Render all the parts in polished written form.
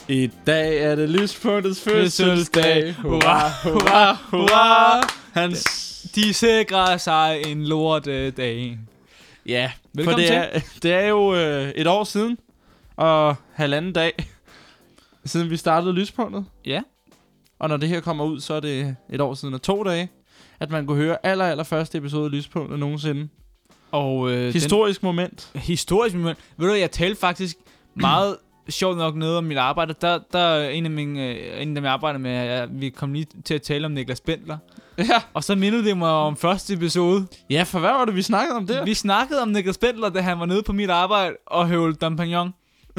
I dag er det lyspunktets fødselsdag. Hurra, hurra, hurra. De sikrer sig en lortedag. Ja, velkommen for det er jo et år siden og halvanden dag siden vi startede lyspunktet. Ja. Og når det her kommer ud, så er det et år siden og 2 dage, at man kunne høre allerførste episode af lyspunktet nogensinde. Og historisk moment. Historisk moment. Ved du, jeg talte faktisk meget sjovt nok noget om mit arbejde. Der er en af dem, jeg arbejder med, vi kom lige til at tale om Niklas Bendler. Ja. Og så mindede det mig om første episode. Ja, for hvad var det, vi snakkede om der? Vi snakkede om Niklas Bendler, da han var nede på mit arbejde og høvlede Dampagnon.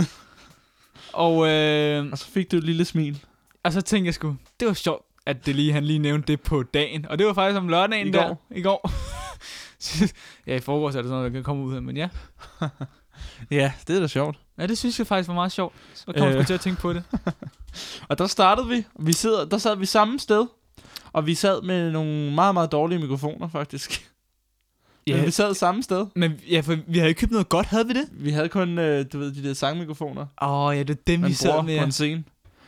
og så fik du et lille smil. Og så tænkte jeg sgu, det var sjovt, at han lige nævnte det på dagen. Og det var faktisk om lørdagen i går. Ja, i forgårs er det sådan noget, der kan komme ud her, men ja. Ja, det er da sjovt. Ja, det synes jeg faktisk var meget sjovt. Så kom jeg til at tænke på det. Og der startede vi. Der sad vi samme sted. Og vi sad med nogle meget, meget dårlige mikrofoner, faktisk. Ja. Men vi sad samme sted. Men ja, for vi havde ikke købt noget godt, havde vi det? Vi havde kun, du ved, de der sangmikrofoner. Ja, det er dem, vi sad med. På en scene.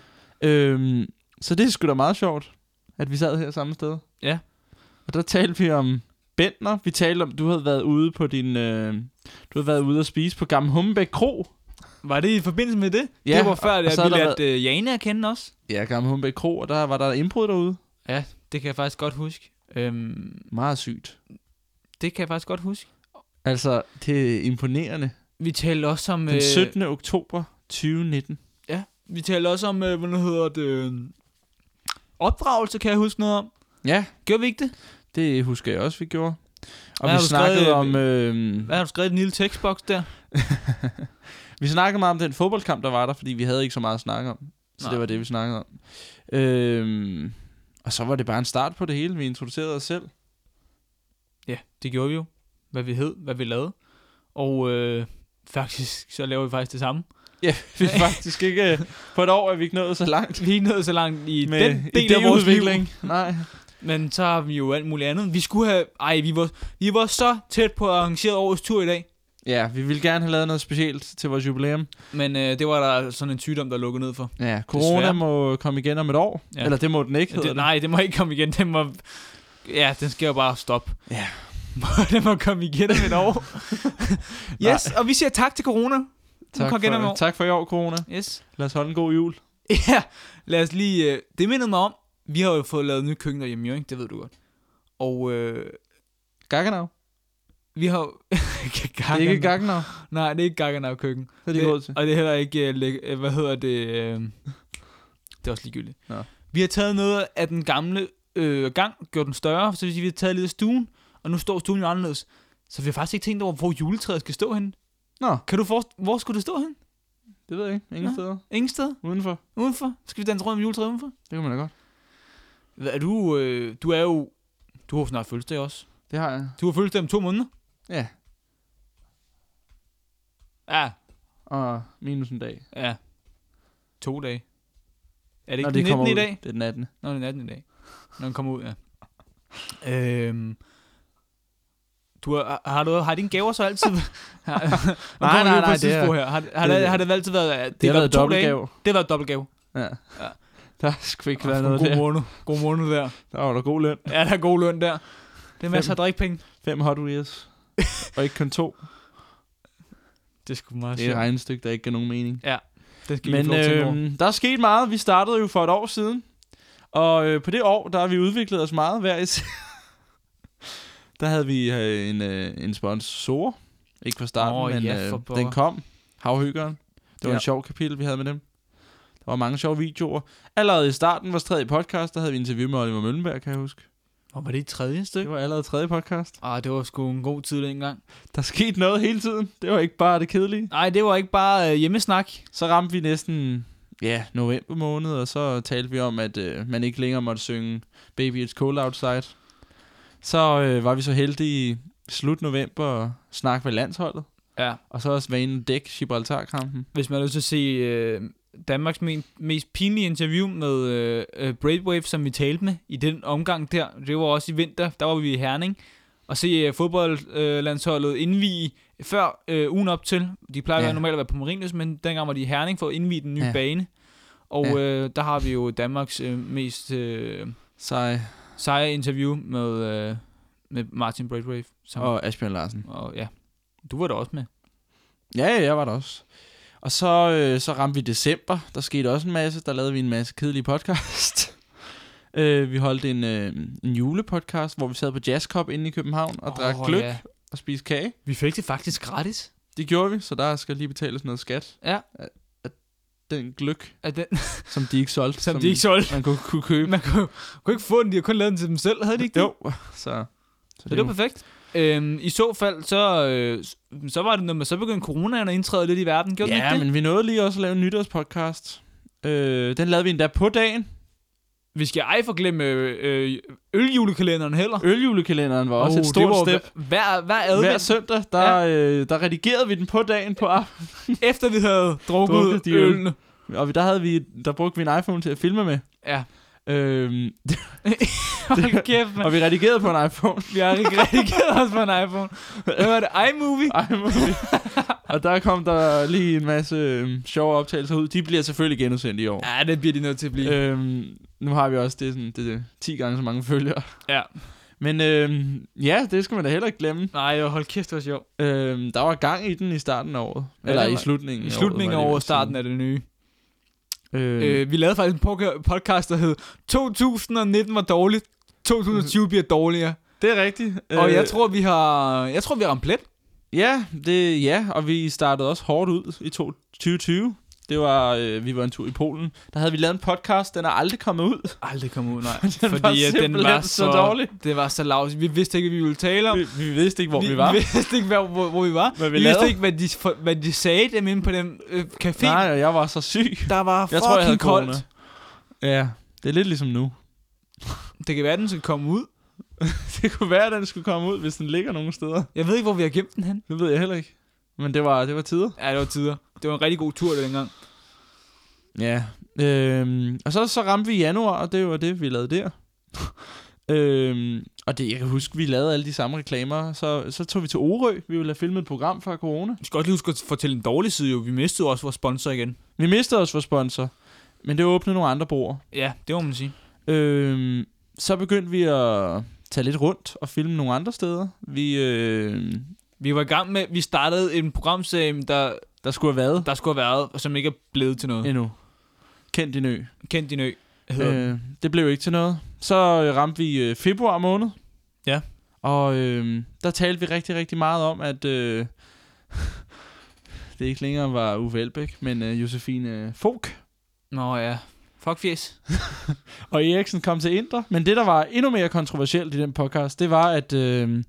Så det er sgu da meget sjovt, at vi sad her samme sted. Ja. Og der talte vi om Bendler. Vi talte om, du havde været ude på din... du havde været ude at spise på Gammel Hummelbæk Kro. Var det i forbindelse med det? Ja. Det var før, at vi lærte Jane at kende også. Ja, Gammel Hummelbæk Kro, og der var der indbrud derude. Ja, det kan jeg faktisk godt huske. Meget sygt. Det kan jeg faktisk godt huske. Altså, det er imponerende. Vi talte også om... Den 17. oktober 2019. Ja, vi talte også om, hvad hedder det... opdragelse, kan jeg huske noget om. Ja. Gjorde vi ikke det? Det husker jeg også, vi gjorde. Og vi snakkede om... Hvad har du skrevet i den lille tekstboks der? Vi snakkede meget om den fodboldkamp, der var der, fordi vi havde ikke så meget at snakke om. Så det var det, vi snakkede om. Og så var det bare en start på det hele. Vi introducerede os selv. Ja, det gjorde vi jo. Hvad vi hed, hvad vi lavede. Og faktisk, så laver vi faktisk det samme. Ja, vi faktisk ikke... På et år er vi ikke nået så langt. Vi er ikke nået så langt i med, den del af vores udvikling. Nej. Men så har vi jo alt muligt andet. Vi skulle have... vi var så tæt på at arrangere årets tur i dag. Ja, vi ville gerne have lavet noget specielt til vores jubilæum. Men det var der sådan en sygdom, der lukkede ned for. Ja, corona desværre. Må komme igen om et år. Ja. Eller det må den ikke, Nej, det må ikke komme igen. Den skal jo bare stoppe. Ja. Den må komme igen om et år. Yes, og vi siger tak til corona. Tak for i år, corona. Yes. Lad os holde en god jul. Ja, lad os lige... det mindede mig om, vi har jo fået lavet nye køkkener hjemme, ikke? Det ved du godt. Og... Gaggenau? Vi har... Det er ikke Gaggenau? Nej, det er ikke Gaggenau køkken. Det er det råd til. Og det er heller ikke... hvad hedder det? Det er også ligegyldigt. Ja. Vi har taget noget af den gamle gang, gjort den større, så vi har taget lidt af stuen, og nu står stuen jo anderledes. Så vi har faktisk ikke tænkt over, hvor juletræet skal stå henne. Nå. Kan du hvor skulle det stå hen? Det ved jeg ikke. Ingen steder. Ingen steder? Udenfor? Skal vi danse rundt med juletræet udenfor? Det kan man da godt. Er du er jo... Du har snart fødselsdag også. Det har jeg. Du har fødselsdag om 2 måneder? Ja. Ja. Og minus en dag. Ja. 2 dage. Er det ikke den 19. i dag? Det er den 18. Nå, det er den 18. i dag. Når den kommer ud, ja. Har dine gaver så altid... nej, har det altid været... Det har været dobbeltgave. Det har været dobbeltgave. Ja. Der skulle ikke være noget der. God måned der. Der var der god løn. Ja, der er god løn der. Det er masser af drikpenge. 5 Hot Wheels. Og ikke kun 2. Det er sgu meget sjovt. Det er et regnestykke, der ikke giver nogen mening. Ja, det skal men der er sket meget. Vi startede jo for et år siden. Og på det år, der har vi udviklet os meget hver især. Der havde vi en sponsor. Ikke fra starten, men den kom. Havhyggeren. Det var en sjov kapitel, vi havde med dem. Der var mange sjove videoer. Allerede i starten, vores 3. podcast, der havde vi interview med Oliver Møllenberg, kan jeg huske. Og var det 3. stykke? Det var allerede 3. podcast. Det var sgu en god tid dengang. Der skete noget hele tiden. Det var ikke bare det kedelige. Nej, det var ikke bare hjemmesnak. Så ramte vi næsten november måned, og så talte vi om, at man ikke længere måtte synge Baby It's Cold Outside. Så var vi så heldige slut november at snakke med landsholdet. Ja. Og så også vanen dæk Gibraltar-kampen. Hvis man har lyst til at se Danmarks mest pinlige interview med Braithwaite, som vi talte med i den omgang der. Det var også i vinter, der var vi i Herning. Og se fodboldlandsholdet indvige før ugen op til. De plejer normalt at være på Marinus, men dengang var de i Herning for at indvige den nye bane. Og der har vi jo Danmarks mest seje interview med Martin Braithwaite. Og Asbjørn Larsen. Og ja, du var der også med. Ja, jeg var der også. Og så ramte vi december. Der skete også en masse. Der lavede vi en masse kedelige podcast. Vi holdt en julepodcast, hvor vi sad på Jazz Cup inde i København og drak gløgg og spiste kage. Vi fik det faktisk gratis. Det gjorde vi, så der skal lige betales noget skat. Ja. Af den gløgg, den som de ikke solgte. Som de ikke solgte. Man kunne købe. Man kunne ikke få den, de havde kun lavet den til dem selv, havde de ikke det? Jo, så det var perfekt. I så fald, så var det noget med, så begyndte coronaen at indtræde lidt i verden. Gjorde den ikke det? Ja, men vi nåede lige også at lave en nytårspodcast. Den lavede vi endda på dagen. Vi skal ej forglemme øljulekalenderen heller. Øljulekalenderen var også et stort step. Hver søndag, der redigerede vi den på dagen på aftenen. Efter vi havde drukket ølene. Og der brugte vi en iPhone til at filme med. Ja. Hold kæft, man. Og vi redigerede på en iPhone. Vi har redigeret også på en iPhone. Hvad var det? iMovie? Og der kom der lige en masse sjove optagelser ud. De bliver selvfølgelig genudsendt i år. Ja, det bliver de nødt til at blive. Nu har vi også det 10 gange så mange følgere. Ja. Men ja, det skal man da heller ikke glemme. Nej, hold kæft, det var sjovt. Der var gang i den i starten af året. Eller i slutningen. I slutningen af året, starten af det nye. Vi lavede faktisk en podcast, der hed 2019 var dårligt, 2020 bliver dårligere. Det er rigtigt. Og jeg tror vi har ramt plet. Ja, og vi startede også hårdt ud i 2020. Det var, vi var en tur i Polen. Der havde vi lavet en podcast, den er aldrig kommet ud. Aldrig kommet ud, nej. Fordi den var så dårlig. Det var så lavt. Vi vidste ikke, hvad vi ville tale om. Vi vidste ikke, hvor vi var. Vi vidste ikke, hvor vi var. Vi vidste ikke, hvad de sagde dem inde på den café. Nej, jeg var så syg. Der var fucking koldt. Ja, det er lidt ligesom nu. Det kan være, den skal komme ud. Det kunne være, at den skulle komme ud, hvis den ligger nogle steder. Jeg ved ikke, hvor vi har gemt den hen. Det ved jeg heller ikke. Men det var tider. Ja, det var tider. Det var en rigtig god tur dengang. Ja. Og så ramte vi i januar, og det var det, vi lavede der. Og det, jeg kan huske, vi lavede alle de samme reklamer. Så tog vi til Orø. Vi ville have filmet et program fra corona. Vi skal også lige huske at fortælle en dårlig side jo. Vi mistede også vores sponsor igen. Vi mistede også vores sponsor. Men det åbnede nogle andre broer. Ja, det må man sige. Så begyndte vi at tage lidt rundt og filme nogle andre steder. Vi var i gang med, vi startede en programserie, der skulle have været, og som ikke er blevet til noget. Endnu. Kendt din ø. Det blev ikke til noget. Så ramte vi februar måned. Ja. Og der talte vi rigtig, rigtig meget om, at det ikke længere var Uffe Elbæk, men Josefine Fogh. Nå ja, fuckfjes. Og Eriksen kom til Indre. Men det, der var endnu mere kontroversielt i den podcast, det var, at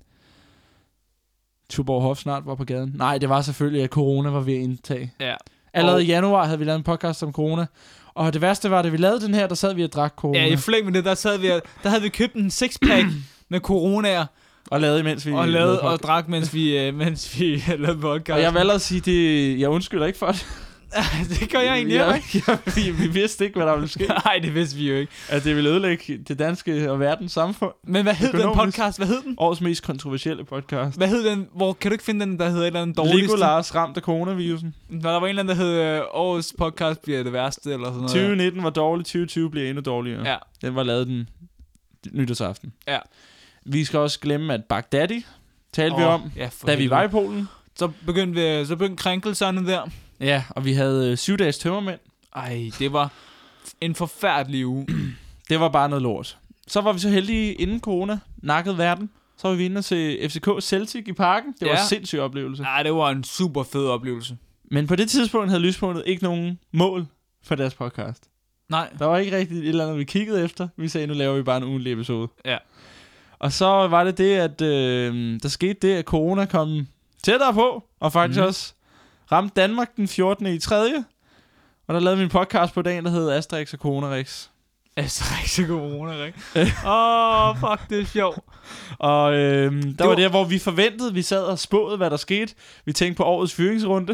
Tuborg Hof snart var på gaden. Nej, det var selvfølgelig, at corona var ved at indtage. Ja. Allerede i januar havde vi lavet en podcast om corona. Og det værste var, at vi lavede den her, der sad vi og drak corona. Ja, i flæng med det, der havde vi købt en sixpack med coronaer. Og lavede imens vi og drak, mens vi lavede podcast. Og jeg vil ellers sige, jeg undskylder ikke for det. Det gør jeg egentlig ikke. Vi vidste ikke, hvad der ville ske. Nej, det vidste vi jo ikke. At det ville ødelægge det danske og verdens samfund. Men hvad hed den podcast? Hvad hed den? Årets mest kontroversielle podcast. Hvad hed den? Kan du ikke finde den, der hedder et eller andet dårligste? Nicolás ramt af coronavirusen. Der var en eller anden, der hed årets podcast bliver det værste, eller sådan noget. 2019 var dårligt, 2020 bliver endnu dårligere. Ja. Den var lavet den nytårsaften. Ja. Vi skal også glemme, at Baghdadi talte vi om, da vi var i Polen. Så begyndte krænkelserne der. Ja, og vi havde 7 dages tømmermænd. Ej, det var en forfærdelig uge. Det var bare noget lort. Så var vi så heldige inden corona, nakket verden. Så var vi inde og se FCK Celtic i parken. Det var en sindssyg oplevelse. Ja, det var en super fed oplevelse. Men på det tidspunkt havde Lyspunktet ikke nogen mål for deres podcast. Nej. Der var ikke rigtig et eller andet, vi kiggede efter. Vi sagde, nu laver vi bare en ugentlig episode. Ja. Og så var det at der skete det, at corona kom tættere på, og faktisk også ramte Danmark den 14. i 3. Og der lavede vi en podcast på dagen, der hed Asterix og Coronarix. Asterix og Coronarix. Fuck, det er sjovt. Og der var det, hvor vi forventede, vi sad og spåede, hvad der skete. Vi tænkte på årets fyringsrunde.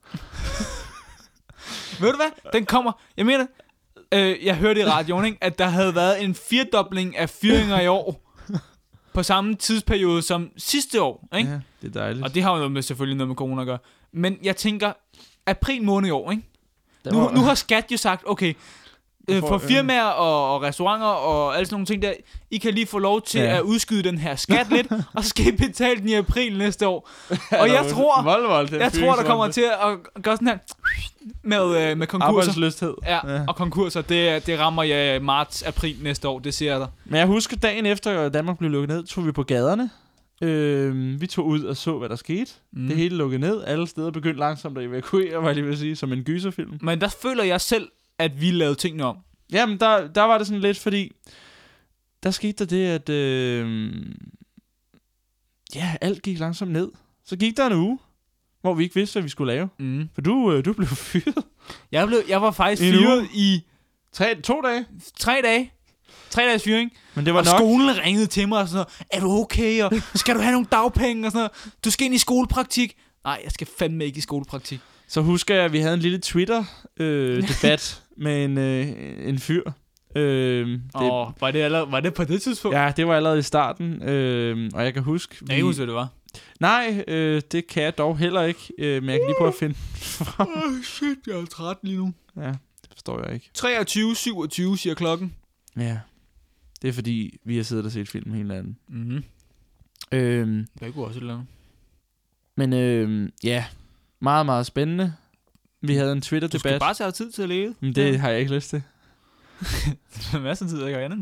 Ved du hvad? Den kommer. Jeg mener, jeg hørte i radioen, ikke, at der havde været en 4-dobling af fyringer i år. På samme tidsperiode som sidste år, ikke? Ja, det er dejligt. Og det har jo selvfølgelig noget med corona at gøre. Men jeg tænker, april måned i år, ikke? Nu har skat jo sagt, okay, for firmaer og restauranter og alle sådan nogle ting der, I kan lige få lov til at udskyde den her skat lidt, og så skal I betale den i april næste år. Og jeg tror, der kommer til at gøre sådan her med konkurser. Arbejdsløshed. Ja, og konkurser, det rammer jeg marts-april næste år, det ser jeg der. Men jeg husker, dagen efter Danmark blev lukket ned, tog vi på gaderne. Vi tog ud og så, hvad der skete. Det hele lukkede ned. Alle steder begyndte langsomt at evakuere, var jeg lige vil sige, som en gyserfilm. Men der føler jeg selv, at vi lavede tingene om. Jamen, der var det sådan lidt, fordi der skete der det, at alt gik langsomt ned. Så gik der en uge, hvor vi ikke vidste, hvad vi skulle lave. For du blev fyret. Jeg var faktisk fyret i 2 dage. 3 dage. 3 dages fyring. Men det var og nok. Skolen ringede til mig og sådan noget. Er du okay? Og skal du have nogle dagpenge? Og sådan noget. Du skal ind i skolepraktik. Nej, jeg skal fandme ikke i skolepraktik. Så husker jeg, at vi havde en lille Twitter-debat med en fyr. Var det på det tidspunkt? Ja, det var allerede i starten. Og jeg kan huske... Jeg kan huske, hvad det var. Nej, det kan jeg dog heller ikke. Men jeg kan lige prøve at finde frem. Shit, jeg er træt lige nu. Ja, det forstår jeg ikke. 23:27 siger klokken. Ja, det er fordi, vi har siddet og set film hele natten. Det kunne også et Men ja, meget, meget spændende. Vi havde en Twitter-debat. Du skal bare tage tid til at leve. Men det har jeg ikke lyst til. Masser af tid, jeg kan anden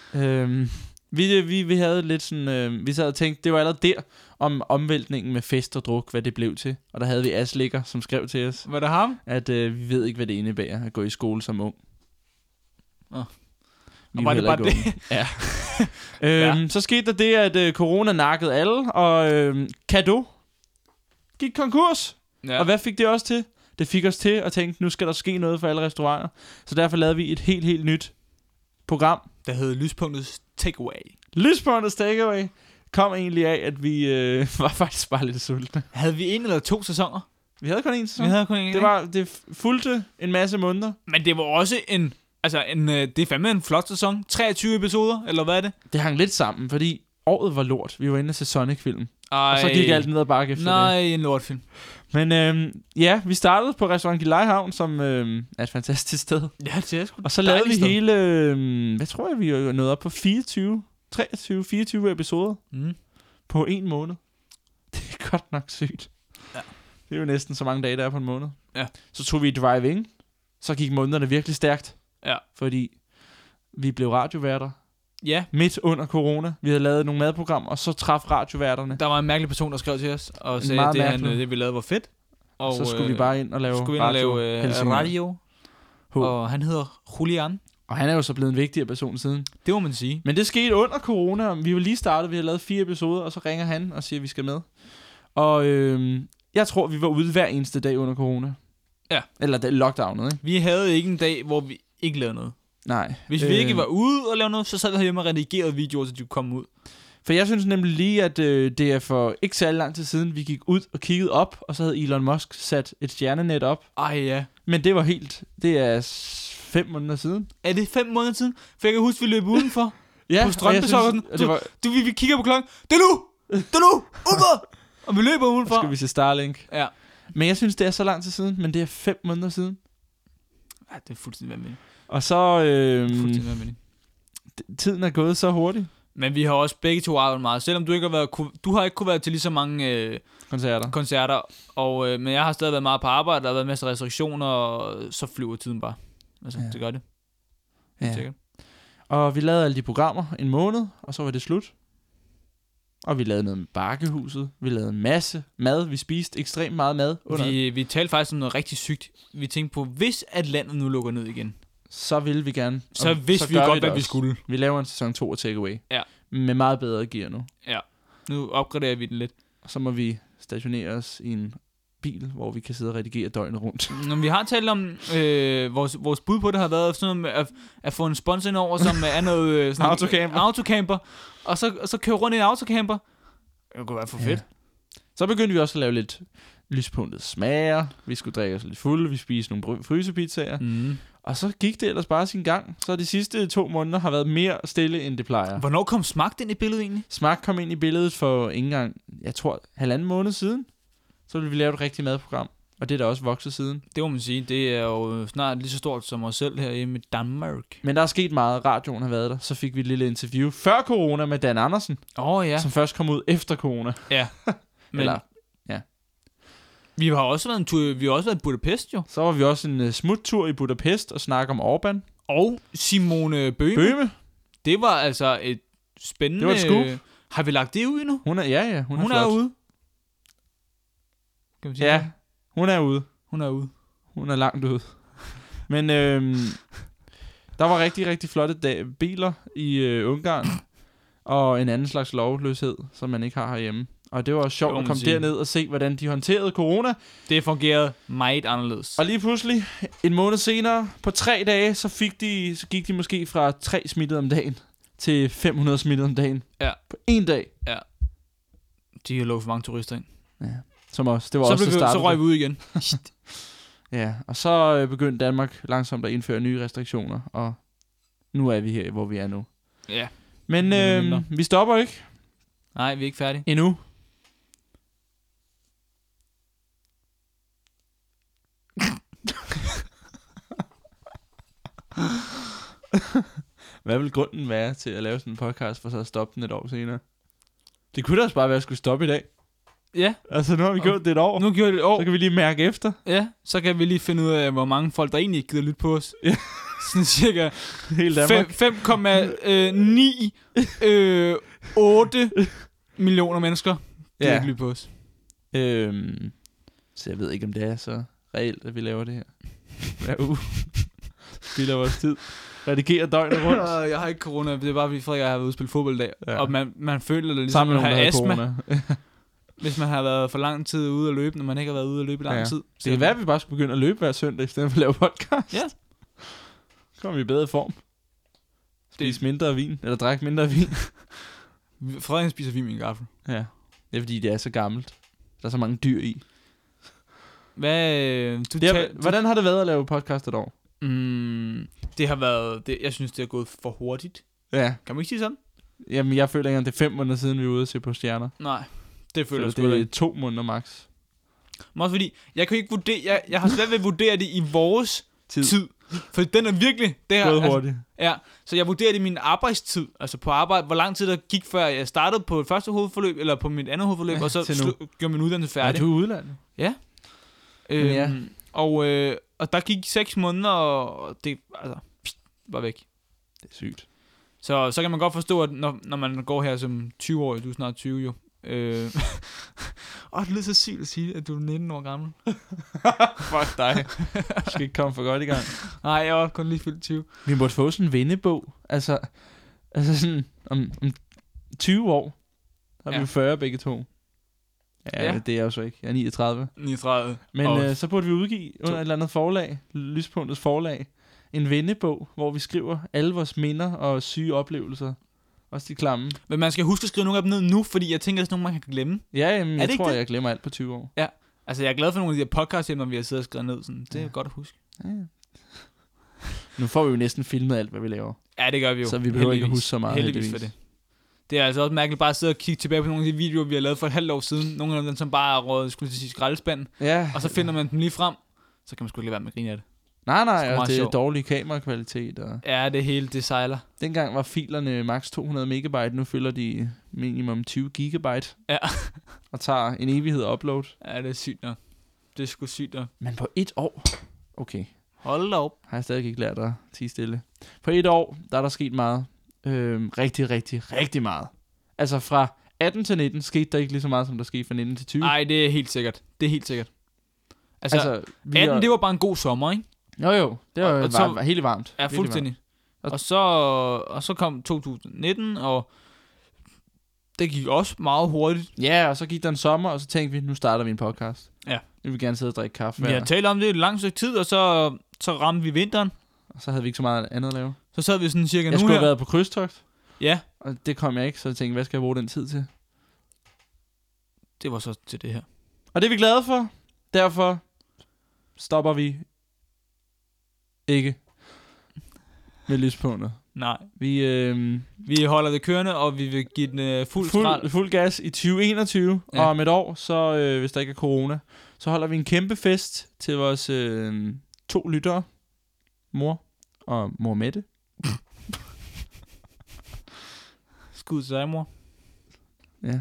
tid. Vi havde lidt sådan... vi sad og tænkte, det var allerede der, om omvæltningen med fest og druk, hvad det blev til. Og der havde vi Aslikker, som skrev til os. Var det ham? At vi ved ikke, hvad det indebærer at gå i skole som ung. Og var det bare det? Ja. Så skete der det, at corona nakkede alle, og Kado gik konkurs. Ja. Og hvad fik det også til? Det fik os til at tænke, nu skal der ske noget for alle restauranter. Så derfor lavede vi et helt nyt program. Der hed Lyspunktets Takeaway. Lyspunktets Takeaway kom egentlig af, at vi var faktisk bare lidt sultne. Havde vi 1 eller 2 sæsoner? Vi havde kun 1 sæson. Det fulgte en masse måneder. Men det var også det er fandme en flot sæson. 23 episoder, eller hvad er det? Det hang lidt sammen, fordi året var lort. Vi var inde til Sonic-film. Og så gik alt ned ad bakke efter det. Nej, en lortfilm. Men ja, vi startede på Restaurant Gillelejehavn, som er et fantastisk sted. Ja, det er sgu. Og så lavede vi hele, hvad tror jeg, vi nåede op på 24 episoder på 1 måned. Det er godt nok sygt. Ja. Det er jo næsten så mange dage, der er på en måned. Ja. Så tog vi drive-in. Så gik månederne virkelig stærkt. Ja. Fordi vi blev radioværter. Ja. Midt under corona. Vi havde lavet nogle madprogrammer, og så traf radioværterne. Der var en mærkelig person, der skrev til os og sagde, at det vi lavede var fedt. Og så skulle vi bare ind og lave radio. Og han hedder Julian. Og han er jo så blevet en vigtigere person siden. Det må man sige. Men det skete under corona. Vi var lige startet, vi havde lavet 4 episoder, og så ringer han og siger, at vi skal med. Og jeg tror, vi var ude hver eneste dag under corona. Ja. Eller lockdownet, ikke? Vi havde ikke en dag, hvor vi ikke lavede noget. Nej. Hvis vi ikke var ude og lavede noget, så sad vi herhjemme og redigerede videoer, så de kunne komme ud. For jeg synes nemlig lige, at det er for ikke særlig lang tid siden, vi gik ud og kiggede op, og så havde Elon Musk sat et stjernenet op. Ej ja. Men det var det er 5 måneder siden. Er det 5 måneder siden? For jeg kan huske, vi løb udenfor. Ja. På strømpesokken. Vi kigger på klokken. Det er nu! Udenfor! Og vi løber udenfor. Så skal vi se Starlink. Ja. Men jeg synes, det er så lang tid siden, men det er 5 måneder siden. Ja, det er fuldstændig vanvittigt. Og så... fuldstændig vanvittigt. Tiden er gået så hurtigt. Men vi har også begge to arbejdet meget. Selvom du ikke har været... Du har ikke kunne være til lige så mange koncerter. Og, men jeg har stadig været meget på arbejde. Der har været masser af restriktioner, og så flyver tiden bare. Altså, det gør det. Ja. Sikkert. Og vi lavede alle de programmer en måned, og så var det slut. Og vi lavede noget med Bakkehuset. Vi lavede en masse mad. Vi spiste ekstremt meget mad. Vi talte faktisk om noget rigtig sygt. Vi tænkte på, hvis at landet nu lukker ned igen, så ville vi gerne. Så vidste vi godt, hvad vi skulle. Vi laver en sæson 2 af Takeaway. Ja. Med meget bedre gear nu. Ja. Nu opgraderer vi den lidt. Og så må vi stationere os i en bil, hvor vi kan sidde og redigere døgnet rundt. Vi har talt om, vores bud på det har været sådan noget med at få en sponsor ind over, som er noget autocamper. Og så køre rundt i en autocamper. Det kunne være for fedt. Så begyndte vi også at lave lidt lyspunktet smager. Vi skulle drikke os lidt fulde. Vi spiste nogle frysepizzaer. Og så gik det ellers bare sin gang. Så de sidste 2 måneder har været mere stille, end det plejer. Hvornår kom Smagt ind i billedet egentlig? Smagt kom ind i billedet for ikke engang, jeg tror, 1,5 måned siden. Så ville vi lave et rigtigt madprogram. Og det er da også vokset siden. Det må man sige. Det er jo snart lige så stort som os selv herhjemme i Danmark. Men der er sket meget. Radioen har været der. Så fik vi et lille interview før corona med Dan Andersen. Ja. Som først kom ud efter corona. Ja. Men Eller, vi har også været en tur, vi har også været i Budapest jo. så var vi også en smuttur i Budapest og snakke om Orbán. Og Simone Bøhme. Det var altså et spændende... Det var et scoop. Har vi lagt det ud endnu? Hun er Hun flot. er ude. Kan man sige Ja, det? hun er ude. Hun er ude. Hun er langt ude. Men der var rigtig, rigtig flotte biler i Ungarn. Og en anden slags lovløshed, som man ikke har herhjemme. Og det var også sjovt at komme derned og se, hvordan de håndterede corona. Det fungerede meget anderledes. Og lige pludselig, en måned senere, på 3 dage, så gik de måske fra 3 smittede om dagen til 500 smittede om dagen. Ja. På 1 dag. Ja. De har lukket for mange turister ind. Ja. Som også. Det var Så, også så røg vi ud igen. Ja, og så begyndte Danmark langsomt at indføre nye restriktioner. Og nu er vi her, hvor vi er nu. Ja. Men vi stopper ikke. Nej, vi er ikke færdige. Endnu. Hvad vil grunden være til at lave sådan en podcast, for så at stoppe den et år senere? Det kunne da også bare være, at jeg skulle stoppe i dag. Ja. Altså, nu har vi gjort det et år. Nu gjorde det et år. Så kan vi lige mærke efter. Ja, så kan vi lige finde ud af, hvor mange folk, der egentlig ikke gider lytte på os. Ja. Sådan cirka Hele Danmark. 5,8 millioner mennesker gider ikke lytte på os. Så jeg ved ikke, om det er så reelt, at vi laver det her. Hver uge. Spiller vores tid. Redigerer døgnet rundt. Jeg har ikke corona, det er bare fordi Frederik og jeg har været ude og spille fodbold i dag. Ja. Og man føler det ligesom, sammen at man har astma. Corona. Hvis man har været for lang tid ude at løbe, når man ikke har været ude at løbe i lang tid. Det kan være, at vi bare skulle begynde at løbe hver søndag, i stedet for at lave podcast. Ja. Så kommer vi i bedre form. Spise mindre vin, eller drikke mindre vin. Frederik spiser vin med en gaffel. Ja, det er fordi, det er så gammelt. Der er så mange dyr i. Hvordan har det været at lave podcast et år? Det har været... jeg synes, det er gået for hurtigt. Ja. Kan man ikke sige sådan? Jamen, jeg føler ikke, at det er 5 måneder siden, vi var ude at se på stjerner. Nej, det føler jeg sgu ikke. Det er 2 måneder max. Men også fordi, jeg kan ikke vurdere... Jeg har svært ved at vurdere det i vores tid. For den er virkelig... Gået hurtigt. Ja, så jeg vurderer det i min arbejdstid. Altså på arbejde, hvor lang tid der gik, før jeg startede på et første hovedforløb, eller på mit andet hovedforløb, og så gjorde min uddannelse færdig. Ja, du er udlandet. Ja. Og der gik 6 måneder, og det var væk. Det er sygt. Så kan man godt forstå, at når man går her som 20-årig, du er snart 20 jo. Det lyder så sygt at sige, at du er 19 år gammel. Fuck dig. Du skal ikke komme for godt i gang. Nej, jeg var kun lige fyldt 20. Vi måtte få sådan en vennebog. Altså sådan om 20 år. Der er vi 40 begge to. Ja, det er jeg jo så ikke. Jeg er 39. 39. Men så burde vi udgive under et eller andet forlag, Lyspunktets forlag, en vennebog, hvor vi skriver alle vores minder og syge oplevelser. Også de klamme. Men man skal huske at skrive nogle af dem ned nu, fordi jeg tænker, at sådan nogle man kan glemme. Ja, jamen, jeg tror, jeg glemmer alt på 20 år. Ja, altså jeg er glad for nogle af de her podcast-emner, vi har siddet og skrevet ned. Sådan. Det er godt at huske. Ja. Nu får vi jo næsten filmet alt, hvad vi laver. Ja, det gør vi jo. Så vi behøver ikke at huske så meget. Heldigvis for det. Det er altså også mærkeligt bare at sidde og kigge tilbage på nogle af de videoer, vi har lavet for et halvt år siden. Nogle af dem, som bare er rådet, skulle sige, skraldespanden. Ja. Og så finder man dem lige frem. Så kan man sgu ikke lade være med at grine af det. Nej, og det er dårlig kamerakvalitet. Og ja, det hele, det sejler. Dengang var filerne maks 200 megabyte, nu fylder de minimum 20 gigabyte. Ja. Og tager en evighed at upload. Ja, det er sygt nok. Det er sgu sygt nok. Men på 1 år? Okay. Hold da op. Har jeg stadig ikke lært at tie stille. På 1 år, der er der sket meget. Rigtig meget. Altså fra 18 til 19 skete der ikke lige så meget, som der skete fra 19 til 20. Nej, det er helt sikkert. Altså 18, det var bare en god sommer, ikke? Jo, det var helt varmt. Ja, fuldstændig. Og så kom 2019, og det gik også meget hurtigt. Ja, og så gik der en sommer, og så tænkte vi, nu starter vi en podcast. Ja. Vi vil gerne sidde og drikke kaffe. Vi har talt om det et langt stykke tid, og så ramte vi vinteren. Og så havde vi ikke så meget andet at lave. Så sad vi sådan cirka nu her. Jeg skulle have været på krydstogt. Ja. Og det kom jeg ikke, så jeg tænkte, hvad skal jeg bruge den tid til? Det var så til det her. Og det er vi glade for. Derfor stopper vi ikke. med lyspunktet. Nej. Vi holder det kørende, og vi vil give den fuld gas i 2021. Ja. Og om et år, så hvis der ikke er corona, så holder vi en kæmpe fest til vores 2 lyttere. Mor og mor Mette. Skud til dig, mor. Ja.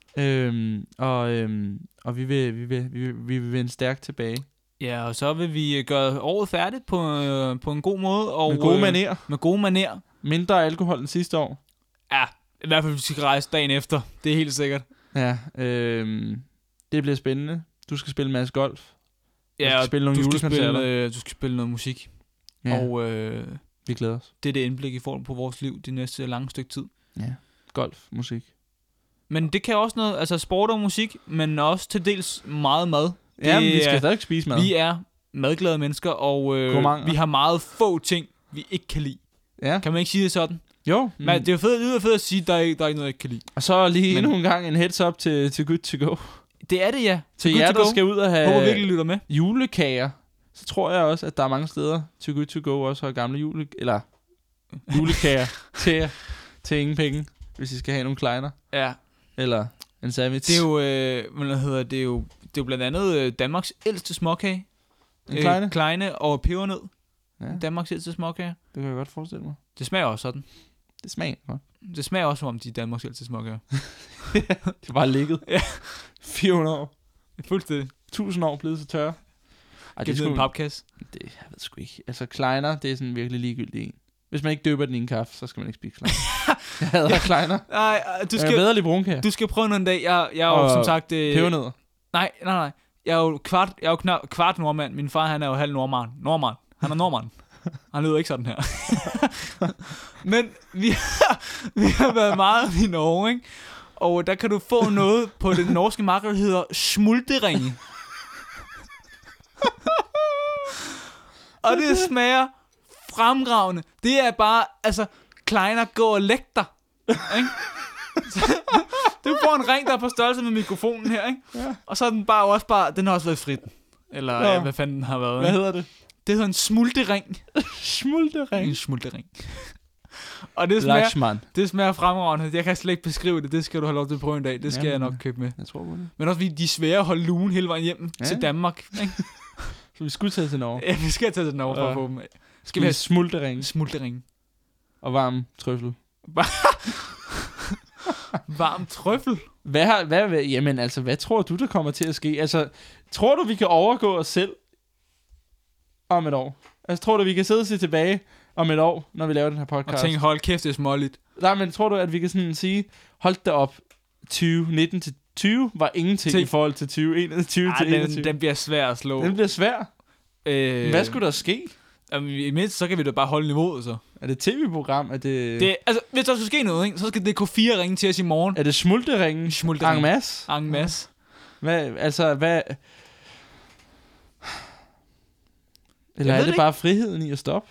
Og vi vil vende stærkt tilbage. Ja, og så vil vi gøre året færdigt på en god måde. Og, med gode manerer. Med gode manerer. Mindre alkohol end sidste år. Ja, i hvert fald, vi skal rejse dagen efter. Det er helt sikkert. Ja, det bliver spændende. Du skal spille en masse golf. Ja, du skal spille nogle julekoncerter. Du skal spille noget musik. Ja. Og vi glæder os. Det er det indblik, I får på vores liv de næste lange stykke tid. Ja, golf, musik. Men det kan også noget, altså sport og musik, men også til dels meget mad. Ja, men vi skal stadig spise mad. Vi er madglade mennesker, og vi har meget få ting, vi ikke kan lide. Ja. Kan man ikke sige det sådan? Jo. Men det er fedt at sige, at der er ikke noget, jeg ikke kan lide. Og så lige endnu en gang en heads up til Good To Go. Det er det, ja. Til jer, der skal ud og have håber virkelig lytter med. Julekager. Så tror jeg også, at der er mange steder til Good To Go også har gamle julekager til ingen penge, hvis I skal have nogle kleiner. Ja. Eller en sandwich. Det er jo, det er jo blandt andet Danmarks ældste småkage. Kleine og pebernød. Ja. Danmarks ældste småkage. Det kan jeg godt forestille mig. Det smager også sådan. Det smager godt. Det smager også, som om de er Danmarks ældste småkager. Det er bare ligget. Ja. 400 år. Fuldstændig. 1000 år blevet så tørre. Det er sgu en papkasse. Det, jeg ved sgu ikke. Altså, kleiner, det er sådan virkelig ligegyldigt en. Hvis man ikke døber den i en kaffe, så skal man ikke spise kleiner. Jeg hader kleiner. Nej, du skal... Jeg er bedre lige brunkager. Du skal prøve noget en dag. Jeg er jo som sagt... Pebernødder. Nej. Jeg er jo kvart nordmand. Min far, han er jo halv nordmand. Han er nordmand. Han lyder ikke sådan her. Men vi har været meget i Norge, ikke? Og der kan du få noget på den norske marked, der hedder smultering. Og det smager fremragende. Det er bare, altså, kleiner går og læg dig. Ikke? Du får en ring, der er på størrelse med mikrofonen her, ikke? Ja. Og så er den bare, den har også været i fritten. Eller hvad fanden den har været. Hvad hedder det? Det hedder en smultering. Smultering? En smultering. Og det smager fremragende. Jeg kan slet ikke beskrive det. Det skal du have lov til at prøve en dag. Det skal jeg nok købe med. Jeg tror på det. Men også fordi de er svære at holde lugen hele vejen hjem til Danmark. Ikke? Så vi skulle tage til Norge. Ja, vi skal tage til Norge for at få dem af. Skal vi have smultering? Smultering. Og varm trøffel. Varm trøffel? Jamen altså, hvad tror du, der kommer til at ske? Altså, tror du, vi kan overgå os selv om et år? Altså, tror du, vi kan sidde og se tilbage om et år, når vi laver den her podcast? Og tænke, hold kæft, det er småligt. Nej, men tror du, at vi kan sådan sige, hold da op, 2019 til 20 var ingenting i forhold til 2021 til 21? Den bliver svær at slå. Den bliver svær? Hvad skulle der ske? I mindst, så kan vi da bare holde niveauet, så. Er det et tv-program? Altså, hvis der skulle ske noget, ikke, så skal DK4 ringe til os i morgen. Er det smulteringen? Smulteringen. En masse? Hvad? Eller er det bare friheden i at stoppe?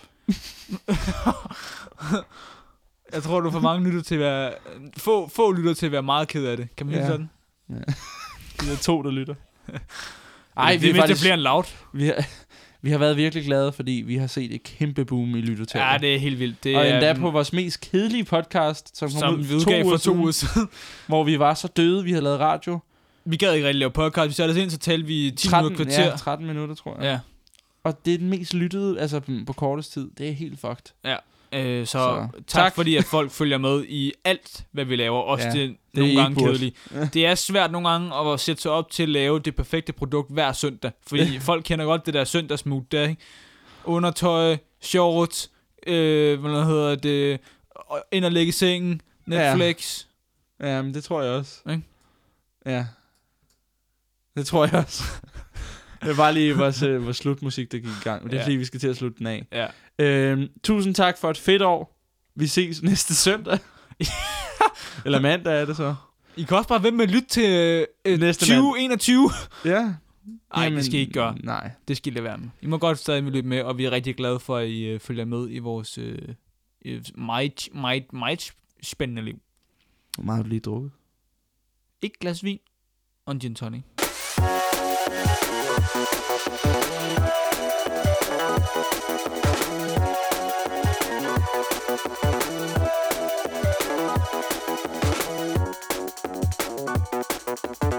Jeg tror, du får mange lytter til at være... Få lytter til at være meget ked af det. Kan man sige sådan? Ja. Det er 2, der lytter. Ej, det bliver en loud. Vi har været virkelig glade, fordi vi har set et kæmpe boom i lyttertallet. Ja, det er helt vildt. Det og er endda på vores mest kedelige podcast, som vi udgav for 2 uger siden, hvor vi var så døde, vi havde lavet radio. Vi gad ikke rigtig lave podcast. Vi satte os ind, så talte vi 10 minutter kvarter. Ja, 13 minutter, tror jeg. Ja. Og det er den mest lyttede, altså på kortest tid. Det er helt fucked. Ja. Så tak fordi, at folk følger med i alt, hvad vi laver. Også det nogle gange kedeligt. Det er svært nogle gange at sætte sig op til at lave det perfekte produkt hver søndag. Fordi folk kender godt det der søndagsmood der, ikke? Undertøj, shorts, hvad hedder det, ind og lægge i sengen, Netflix. Ja, men det tror jeg også. Ikke? Ja. Det tror jeg også. Det var lige vores slutmusik, der gik i gang. Og det er fordi, vi skal til at slutte den af. Ja. Tusind tak for et fedt år. Vi ses næste søndag. Eller mandag er det så. I kan også bare vente med at lytte til 2021. Ja. Nej, det skal I ikke gøre. Nej. Det skal I lade være med. I må godt stadig lytte med, og vi er rigtig glade for, at I følger med i vores meget spændende liv. Hvor meget har du lige drukket? Et glas vin og en gin tonic. Thank